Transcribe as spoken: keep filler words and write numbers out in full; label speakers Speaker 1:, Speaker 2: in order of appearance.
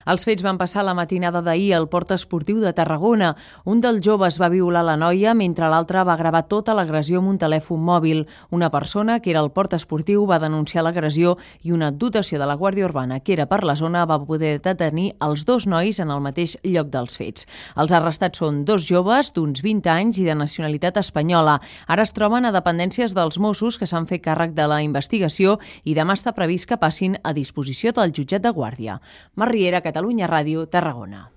Speaker 1: Els fets van passar la matinada d'ahir al Port Esportiu de Tarragona. Un dels joves va violar la noia mentre l'altre va gravar tota l'agressió amb un telèfon mòbil. Una persona que era al Port Esportiu va denunciar l'agressió i una dotació de la Guàrdia Urbana que era per la zona va poder detenir els dos nois en el mateix lloc dels fets. Els arrestats són dos joves d'uns vint anys i de nacionalitat espanyola. Ara es troben a dependències dels Mossos que s'han fet càrrec de la investigació i demà està previst que passin a disposició del jutjat de Guàrdia. Mar Riera, Catalunya Ràdio, Tarragona.